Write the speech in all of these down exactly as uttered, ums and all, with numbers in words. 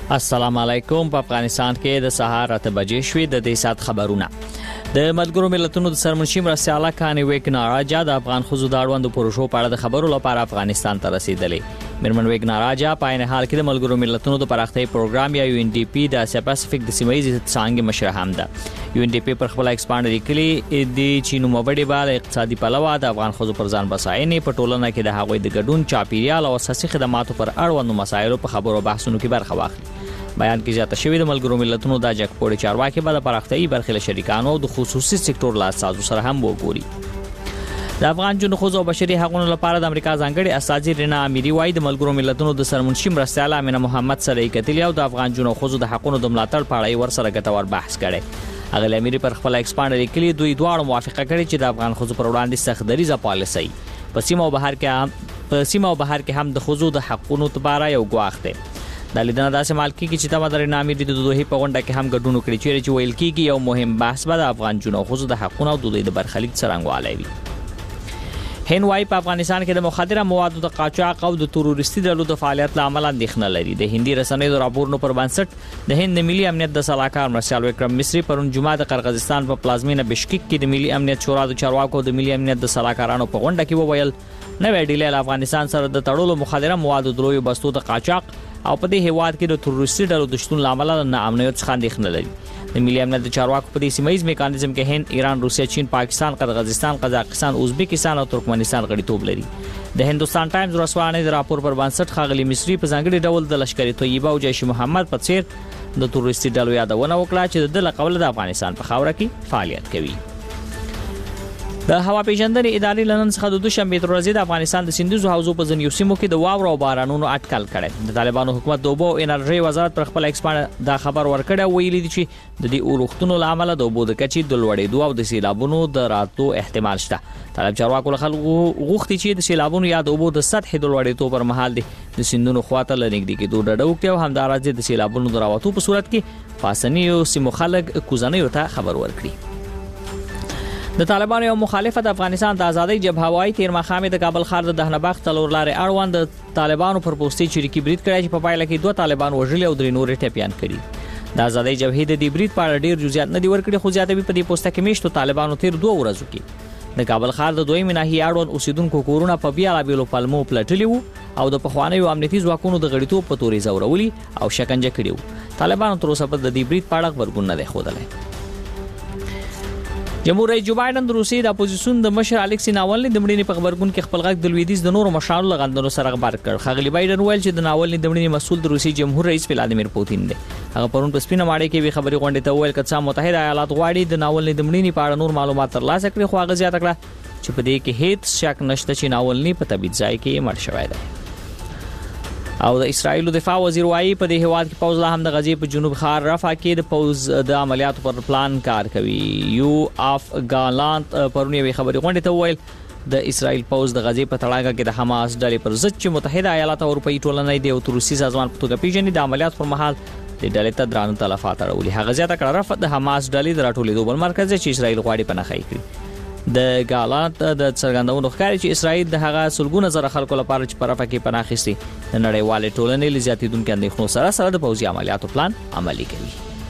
السلام علیکم. په افغانستان کې د سهار اته بجې شوې د دې سات خبرونه. د ملګرو ملتونو د سرمنشي مرستیاله کاني ویګناراجا د افغان خزو د اړوند پروژو په اړه د خبرو لپاره افغانستان ته رسیدلې. میرمن ویګناراجا په عین حال کې د ملګرو ملتونو د پراختیا پروګرام یا یو ان ډي پی د اسیا پاسفیک د سیمه ییز څانګې مشر هم ده. یو ان ډي پی پر خپل ایکسپاند لیکلي د چینو مبړې باندې اقتصادي پلوه د افغان خزو پر ځان بساینې په ټولنه کې د هغوی د ګډون چاپیریال او اساسي خدماتو پر اړوند مسایلو په خبرو بحثونو کې برخه واخلي. بیان کې زیاته شوې د ملګرو ملتونو د جګپوړي چارواکي به د پراختیايي برخې له شریکانو او د خصوصي سکتور له اساسو سره هم وګوري. د افغان جنو خزو او بشري حقوقو لپاره د امریکا ځانګړي استاذ رینا اميري وايي د ملګرو ملتونو د سرمنشي مرستیاله امینه محمد سره کتلی او د افغان جنو خزو د حقوقو د ملاتړ په اړه ورسره ګټور بحث کړي. هغه اميري پر خپل ایکسپاند لیکلي دوی دواړو موافقه کړې چې د افغان خزو پر وړاندې سخت دریزه پالیسي په سیمه او بهر کې په سیمه او بهر کې هم د خزو د حقوقو لپاره یو ګواښ دی. د لیدنه داسې مال کېږي چې تمه درې نامې د دوی په غونډه کې هم ګډون وکړي چې ویل کېږي یو مهم بحث به د افغان جنو خزو د حقوقو او د دوی د برخلیک څرنګوالی وي. هند وايي په افغانستان کې د مخدره موادو د قاچاق او د تروریستي ډلو د فعالیت له امله اندېښنه لري. د هندي رسنیو د راپورونو پر بنسټ د هند ملي امنیت د سلاکار مرشال وکرم مصری پرون جمعه د قرغیزستان په پلازمینه بشکک کې د ملي امنیت شورا د چارواکو د ملي امنیت د سلاکارانو په غونډه کې وویل نوې ډیلې له افغانستان سره د تړلو مخدره موادو د لوی بستو د قاچاق او په دې هیواد کې د تروریستي ډلو د شتون لامل نه امنیت څخه اندېښنه لري. د ملي امنیت د چارواکو په دې سیمایي میکانیزم کې هند، ایران، روسیه، چین، پاکستان، قزاقستان، قزاقستان، ازبکستان او ترکمنستان غړیتوب لري. د هندوستان ټایمز ورسوانه د راپور پر بنسټ ښاغلي مصری په ځانګړي ډول د لشکري طیبه او جیش محمد په څیر د تروریستي ډلو یادونه وکړه چې د لقول د افغانستان په خاوره کې فعالیت کوي. د هوا پیژندنې ادارې لنن څخه د دوشنبه تر ورځې د افغانستان د سیندوزو حوزو په ځینو سیمو کې د واورو او بارانونو اټکل کړي. د طالبانو حکومت د اوبو او انرژي وزارت پر خپل ایکسپاند دا خبر ورکړی ویلي دي چې د دې اورښتونو لامل د اوبو د کچې د لوړېدو او د سیلابونو د راتلو احتمال شته. طالب چارواکو له خلکو غوښتي چې د سیلابونو یا د اوبو د سطح د لوړېدو پر مهال دي د سیندونو خواته لنګدي کې دوه ډډه وکړي او همدارنګه د سیلابونو د راوتو په صورت کې پاسنیو سیمو خلک کوزنیو ته خبر ورکړي. د طالبانو یو مخالفت د افغانستان د ازادۍ جبهه وايي تیر مخامې د کابل ښار د دهنبخت تلور لارې اړوند د طالبانو پر پوسټي چریکي برید کړی چې په پایله کې دوه طالبان وژلي او درې نور ټپيان کړي. د ازادۍ جبهې د دې برید په اړه ډیر جزئیات نه دی ورکړي خو زیاتوي په دې پوسټه کې میشتو طالبانو تیر دوه ورځو کې د کابل ښار د دویمې ناحیې اړوند اوسیدونکو کورونه په بیا لابلو پلمو پلټلي وو او د پخوانیو امنیتي ځواکونو د غړیتوب په توري زورولي او شکنجه کړي وو. طالبانو تر اوسه په دې برید په اړه خبرګون نه دی ښودلی. جمهور رئیس جو بایدن د روسیې د اپوزیسیون د مشر الکسی ناولني د مړینې په خبرګون کې خپل غږ د لویدیز د نورو مشرانو لغندنو سره خبر کړ. ښاغلي بایدن ویل چې د ناولني د مړینې مسؤل د روسیې جمهور رئیس ولادیمیر پوتین دی. هغه پرون په سپینه ماړی کې وی خبري غونډه ته ویل چې متحده ایالات غواړي د ناولني د مړینې په اړه نور معلومات ترلاسه کړي خو هغه زیاته کړه چې په دې کې هیڅ شک نشته چې ناولني په طبيعي ځای کې مړ شوی دی. او د اسرایل دفاع وزیر وايي په دې هواد کې پوز لا هم د غزې په جنوب خار رفح کې د پوز د عملیاتو پر پلان کار کوي. یو اف غالانت پرونی وی خبري غونډه ته ویل د اسرایل پوز د غزې په تړاګه کې د حماس ډلې پر ضد چې متحده ایالات او اروپאי ټولنې د اوتروسي سازمان په توګه پیژني د عملیات پر مهال د ډلې ته درانه تلفات اړولي. هغه زیاته کړه رفح د حماس ډلې د راټولېدو بل مرکز چې اسرایل غواړي پناه کوي. د غالانت د څرګندونو ښکاري چې اسرایل د هغه سلګونه زره خلکو لپاره چې پرفه کې پناه اخیستي د نړیوالې ټولنې لزیاتیدونکو اندېښنو سره سره د پوځي عملیاتو پلان عملي کوي.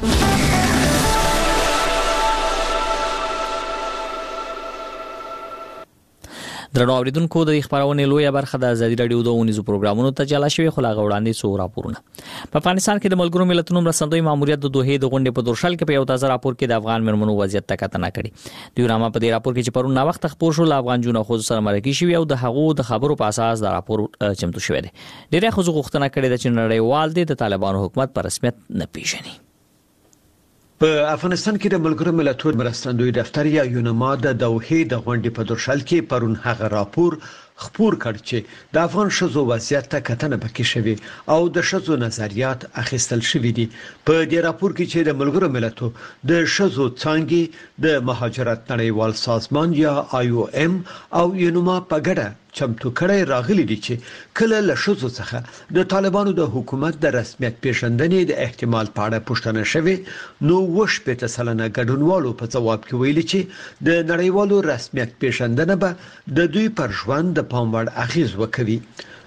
درنو اوریدونکو د خبرونه لویه برخه د ازادي رادیو د اونیزو پروګرامونو ته جلا شوی خو لا غوړاندې څو راپورونه. په افغانستان کې د ملګرو ملتونو مرستندوی ماموریت د دوه د غونډې په دورشل کې په یو تازه راپور کې د افغان مرمنو وضعیت تکتنه کړي. دیورامه په دې راپور کې چې پرون نا وخت خبر شو افغان جنو خو سره مرکه شوی او د هغو د خبرو په اساس د راپور چمتو شوی دی. ډیره خو غوښتنه کړې ده چې نړیوال د طالبانو حکومت په رسمیت نه پیژني. په افغانستان کې د ملګرو ملتونو مرستندوی دفتر یا یونما د دوحې د غونډې په دورشل کې پرون هغه راپور خبر کړ چې د افغان شذو وضعیت ته کتنه پکې شوی او د شذو نظریات اخیستل شوی دي. په دې راپور کې چې د ملګرو ملتونو د شذو څانګې د مهاجرت نړیوال سازمان یا آی او ام او یونما په ګډه چمتو کړی راغلي دي چې کله له شذو څخه د طالبانو د حکومت د رسمیت پیژندنې د احتمال په اړه پوښتنه شوه نو وش په تسلنه ګډونوالو په جواب کې ویلي چې د نړیوالو رسمیت پیژندنه به د دوی پر ژوند د پام وړ اغیز وکوي.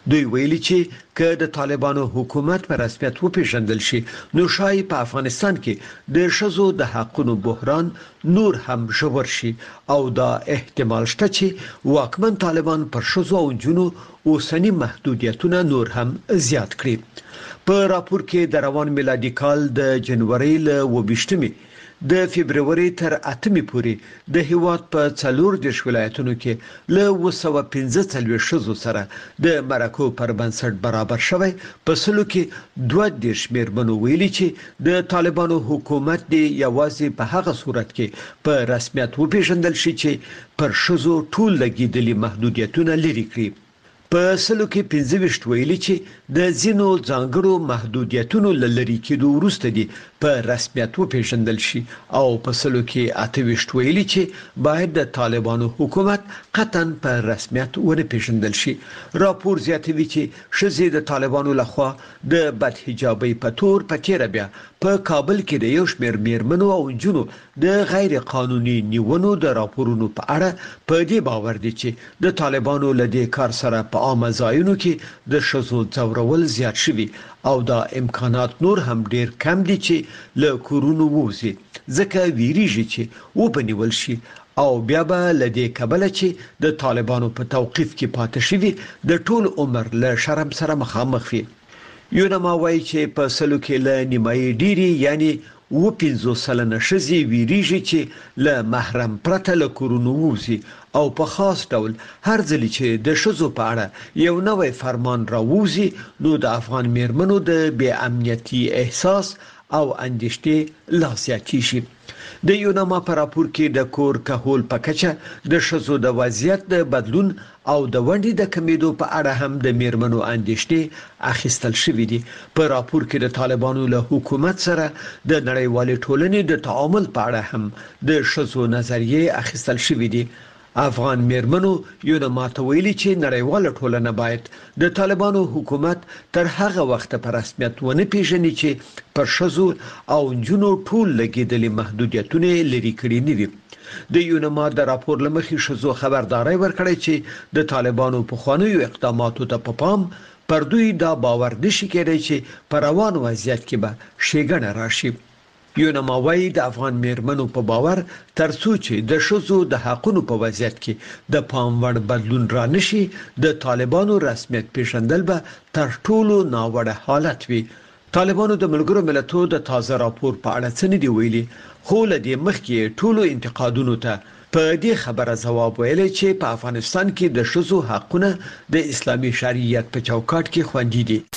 دوی ویلي چې که د طالبانو حکومت په رسمیت وپیژندل شي نو شاید په افغانستان کې د ښځو د حقوقو بحران نور هم ژور شي او دا احتمال شته چې واکمن طالبان پر ښځو او نجونو اوسنی محدودیتونه نور هم زیات کړي. په راپور کې د روان میلادي کال د جنوري ل وبشتمي د فبرवरी تر اتمې پورې د هیواد په څلور دیش ولایتونو کې له اوه سوه پنځه څلوېښت ښځو سره د مرکو پر بنسټ برابر شوی. په سلو کې دوه دیش میرمنو ویلي چې د طالبانو حکومت دی یوازې په هغه صورت کې په رسمیت وپیژندل شي چې پر ښځو ټول لګیدلي محدودیتونه لري کړي. په سلو کې پنځه ویشت ویلي چې د ځینو ځانګړو محدودیتونو لری کېدو وروسته دي په رسمیت وپیژندل شي او په سلو کې اته ویشت ویلي چې باید د طالبانو حکومت قطعا په رسمیت ونه پیژندل شي. راپور زیاتوي چې ښځې د طالبانو لخوا د بدحجابۍ په تور په تیر بیا په کابل کې د یو شمېر میرمنو او نجونو د غیر قانوني نیونو د راپورونو په اړه په دې باور دي چې د طالبانو له دې کار سره په عامه ځایونو کې د ښځو ځورول زیات شوي او دا امکانات نور هم ډیر کم دي چې له کورونو ووزي ځکه ویریږي چې وبنیول شي او بیا به لدې کبله چې د طالبانو په توقيف کې پاتې شوي د ټول عمر له شرم سره مخامخ وي. یونما وایي چې په سلو کې له نیمایي ډیری یعنی و پنځو سلنه ښځې ویریږي چې له محرم پرته له کورونو ووزي او په خاص ډول هر ځل چې د ښځو په اړه یو نوی فرمان راووزي نو د افغان میرمنو د بې امنیتي احساس او اندېښنې لا زیاتېږي. د یونما په راپور کې د کور کهول په کچه د ښځو د وضعیت د بدلون او د ونډې د کمیدو په اړه هم د میرمنو اندېښنې اخیستل شوې دي. په راپور کې د طالبانو له حکومت سره د نړیوالې ټولنې د تعامل په اړه هم د ښځو نظریې اخیستل شوې دي. افغان میرمنو یونما ته ویلي چې نړیواله ټولنه باید د طالبانو حکومت تر هغه وخت په رسمیت ونه پیژني چې پر ښځو او نجونو ټول لګیدلي محدودیتونه لري کړي نه وي. د یونما د راپور لمخې ښځو خبرداري ورکړې چې د طالبانو په خوانیو اقداماتو ته په پام پر دوی دا باور نشي کېدای چې پر روان وضعیت کې به شیګنه راشي. یونما وایي د افغان میرمنو په باور ترڅو چې د ښځو د حقوقو په وضعیت کې د پام وړ بدلون را نشي د طالبانو رسمیت پیژندل به تر ټولو ناوړه حالت وي. طالبانو د ملګرو ملتونو د تازه راپور په اړه څه نه دی ویلي خو له دې مخکې ټولو انتقادونو ته په دې خبره ځواب ویلی چې په افغانستان کې د ښځو حقونه د اسلامي شریعت په چوکاټ کې خوندي دي.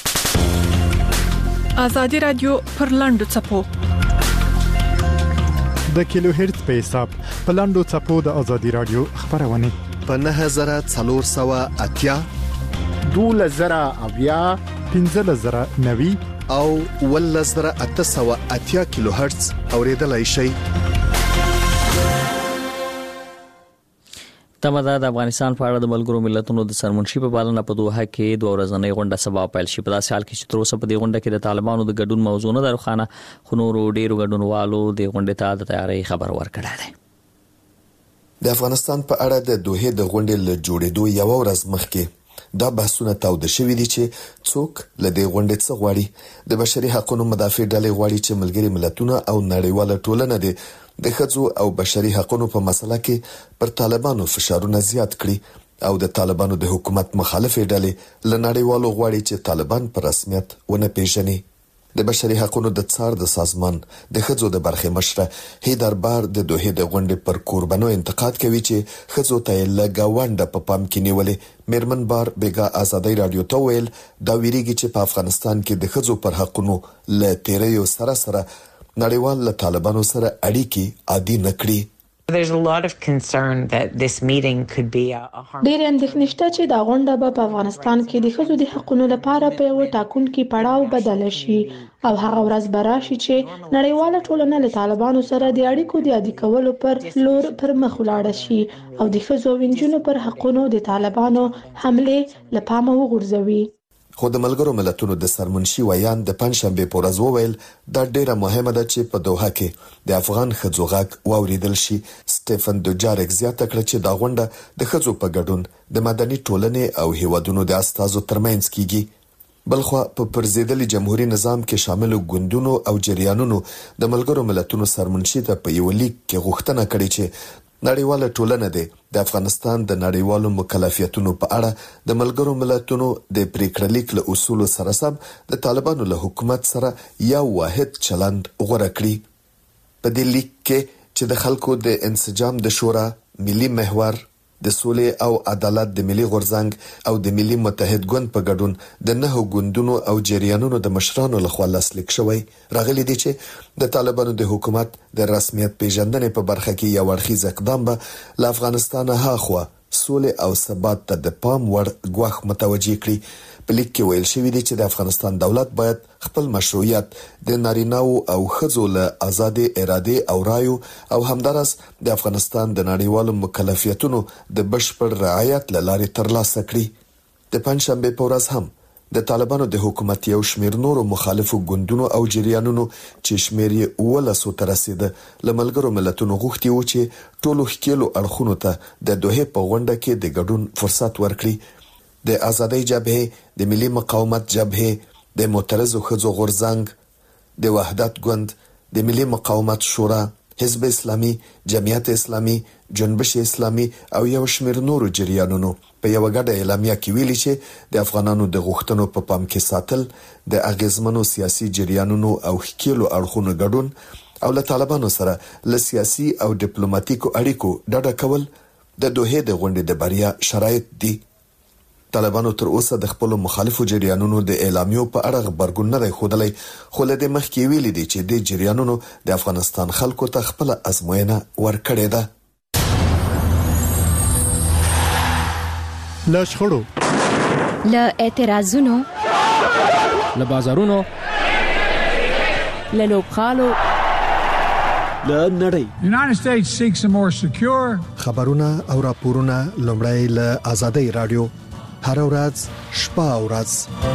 ازادي رادیو پر لاندو چپو د کیلو هرتز په حساب په لاندو چپو د ازادي رادیو خبرونه په نه زره څلور سوه اتیا دوه زره اویا پنځه زره نوي او ول زره اته سوه اتیا کیلو هرتز اوریدلای شي. تمدا د افغانستان په اړه د ملګرو ملتونو د سرمنشي په بالنه په دوحه کې دوه ورځنۍ غونډه سبا پیل شي. په داسې حال کې چې تر اوسه په دې غونډه کې د طالبانو د ګډون موضوع نه درخانه خو نورو ډیرو ګډونوالو د غونډې ته د تیاری خبر ورکړی دی. د افغانستان په اړه د دوحه د غونډې له جوړېدو یو ورځ مخکې دا بحثونه تاوده شوي دي چې څوک له دې غونډې څخه غواړي. د بشري حقوقو مدافع ډلې غواړي چې ملګري ملتونه او نړیواله ټولنه د د ښځو او بشري حقوقو په مسله کې پر طالبانو فشارونه زیات کړي او د طالبانو د حکومت مخالفې ډلې له نړیوالو غواړي چې طالبان په رسمیت ونه پیژني. د بشري حقوقو د څار د سازمان د ښځو د برخې مشره هیدر بار د دوحه د غونډې پر قربانو انتقاد کوي چې ښځو ته لږه ونډه په پام کې نیولې. میرمن بار بیګا ازادي رادیو ته ویل دا ویریږي چې په افغانستان کې د ښځو پر حقوقو له تیریو سره سره نړیوال له طالبانو سره اړیکې عادي نکړي. There's a lot of concern that this meeting could be a harm. ډېر اندېښنې شته چې دا غونډه به په افغانستان کې د ښځو د حقوقو لپاره په یو ټاکونکي پړاو بدل شي او هغه ورځ به راشي چې نړیواله ټولنه له طالبانو سره د اړیکو د عادي کولو پر لور پر مخ ولاړ شي او د ښځو او نجونو پر حقوقو د طالبانو حمله له پامه وغورځوي. خو د ملګرو ملتونو د سرمنشي ویان د پنځشنبه په ورځ وویل دا ډیره مهمه ده چې په دوحه کې د افغان ښځو غږ واوریدل شي. سټيفن دوجارک زیاته کړه چې دا غونډه د ښځو په ګډون د مدني ټولنې او هیوادونو د استازو ترمنځ کیږي. بلخوا په پرزیدلي جمهوریت نظام کې شامل ګوندونو او جریانونو د ملګرو ملتونو سرمنشي ته په یو لیک کې غوښتنه کړې چې نړیواله ټولنه د افغانستان د نړیوالو مکلفیتونو په اړه د ملګرو ملتونو د پریکړلیک له اصولو سره سم د طالبانو له حکومت سره یو واحد چلند غوړه کړي. په دې لیک کې چې د خلکو د انسجام د شورا، ملي محور، د سولې او عدالت د ملي غورځنګ او د ملي متحد ګوند په ګډون د نهو ګوندونو او جریانونو د مشرانو لخوا لاسلیک شوی راغلي دي چې د طالبانو د حکومت د رسمیت پیژندنې په برخه کې یو اړخیز اقدام به له افغانستان هاخوا سولې او ثبات ته د پام وړ ګواښ متوجي کړي. په لیک کې ویل شوی دی چې د افغانستان دولت باید خپل مشروعیت د نارینه‌و او ښځو له آزادې اراده او رایو او همدارس د افغانستان د نړیوالو مکلفیتونو د بشپړ رعایت لارې ترلاسه کړي. د پنځشنبه په ورځ هم د طالبانو د حکومت یو شمیر نورو مخالفو ګوندونو او جریانونو چې شمیر یې ولسو ته رسیده له ملګرو ملتونو غوښتي و چې ټولو ښکیلو اړخونو ته د دوحه په غونډه کې د ګډون فرصت ورکړي. د آزادۍ جبهه، د ملي مقاومت جبهه، د معترضو ښځو غورځنګ، د وحدت ګوند، د ملي مقاومت شورا، حزب اسلامي، جمعیت اسلامي، جنبش اسلامي او یو شمیر نورو جریانونو په یو غډه اعلامیه کې ویلي چې د افغانانو د غوښتنو په پام کې ساتل، د اغیزمنو سیاسي جریانونو او ښکیلو اړخونو ګډون او له طالبانو سره له سیاسي او ډیپلوماټیکو اړیکو ډډه کول د دوحه د غونډې د بریا شرایط دي. طالبانو تر اوسه د خپل مخالفو جریانونو د اعلامیو په اړه خبرګون نه خوده، خو له دې مخکې ویلي دي چې د جریانونو د افغانستان خلکو ته خپل ازموینه ورکړې ده. له شخړو، له اعتراضونو، له بازارونو، له لوبغالو، له نړۍ United States seeks a more secure خبرونه او راپورونه لومړی له آزادۍ رادیو هر ورځ شپه او ورځ.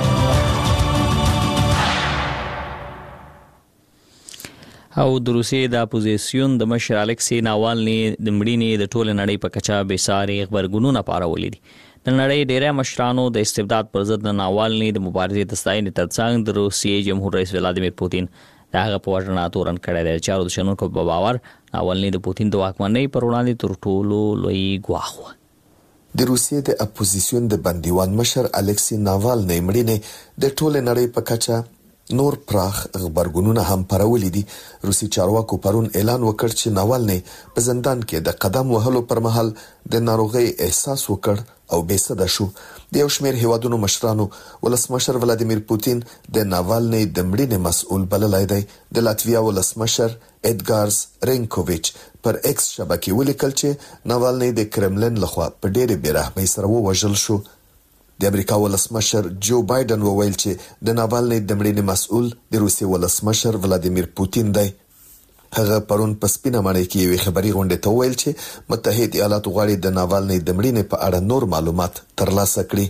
او د روسیې د اپوزیسیون د مشر الکسی ناوالني د مړینې د ټول نړۍ په کچا به ساري خبرګونونه پارولې دي. د نړۍ ډیری مشرانو د استبداد پر ضد د ناوالني د مبارزې د ستاینې ترڅنګ د روسیې جمهور رئیس ولادیمیر پوتین دغه په وژنه تورن کړی دی. چارو د شنونکو په باور ناوالني د پوتین د واکمنۍ پر وړاندې تر ټولو لوی ګواښ و. د روسیې د اپوزیسیون د بندیوان مشر الکسی ناوالني مړینې د ټول نړۍ په کچا نور پراخ خبرګونونه هم پرولې دي. روسي چارواکو پرون اعلان وکړ چې ناوالني په زندان کې د قدم وهلو پر مهال د ناروغي احساس وکړ او بېسده شو. د یو شمېر هیوادونو مشرانو ولسمشر ولادیمیر پوتین د ناوالني د مړینې مسؤل بللی دی. د لاتویا ولسمشر اډګارز رینکوویچ پر ایکس شبکې ولیکل چې ناوالني د کرملن لخوا په ډېرې بېرحمۍ سره ووژل شو. د امریکا ولسمشر جو بایدن وویل چې د ناوالني د مړینې مسؤل د روسي ولسمشر ولادیمیر پوتین دی. هغه پرون په سپینه ماڼۍ کې یو خبري غونډه ته ویل چې متحده ایالات غواړي د ناوالني د مړینې په اړه نور معلومات ترلاسه کړي.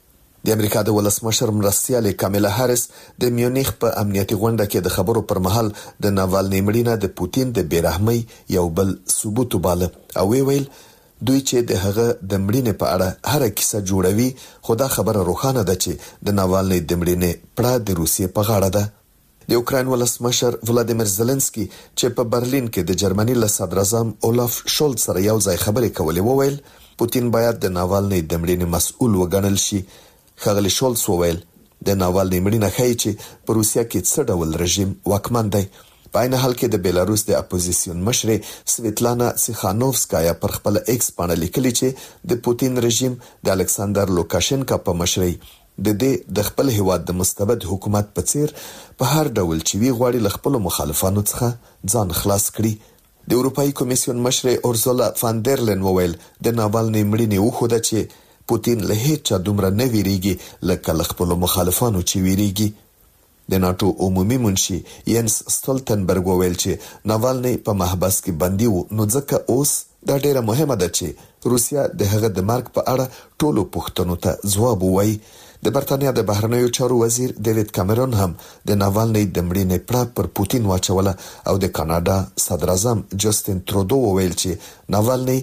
د امریکا د ولسمشر مرستیال کامیلا هاریس د میونخ په امنیتي غونډه کې د خبرو پر مهال د ناوالني مړینه د پوتین د بیرحمۍ یو بل ثبوت وباله او ویل دوی چې د هغه د مړینې په اړه هر کیسه جوړوي، خو دا خبره روښانه ده چې د ناوالني د مړینې پړه د روسیې په غاړه ده. د اوکراین ولسمشر ولادیمیر زيلنسکي چې په برلین کې د جرمني له صدر اعظم اولاف شولز سره یو ځای خبرې کولې وویل پوتین باید د ناوالني د مړینې مسؤل وګڼل شي. ښاغلی شولز وویل د ناوالني مړینه ښیي چې په روسیا کې څه ډول رژیم واکمن دی. په عین حال کې د بیلاروس د اپوزیسیون مشرې سویتلانا سیخانوفسکایا پر خپل ایکس باندې لیکلي چې د پوتین رژیم د الکساندر لوکاشنکا په مشرۍ د دې د خپل هیواد د مستبد حکومت په څیر په هر ډول چې وی غواړي له خپل مخالفانو څخه ځان خلاص کړي. د اروپאי کمیسیون مشرې اورزولا فان در لین وویل د ناوالني مړینې وخوده چې پوتین له هیڅ دومره نه ویریږي لکه له خپل مخالفانو چې ویریږي. د ناتو عمومي منشي ینس ستولتنبرګ وویل چې ناوالني په محبس کې بندي و، نو ځکه اوس دا ډیره مهمه ده چې روسیا د هغه د مرګ په اړه ټولو پوښتنو ته ځواب ووایي. د برتانیا د بهرنیو چارو وزیر ډیوډ کامرون هم د ناوالني د مړینې پړه پر پوتین واچوله او د کاناډا صدر اعظم جسټین ترودو وویل چې ناوالني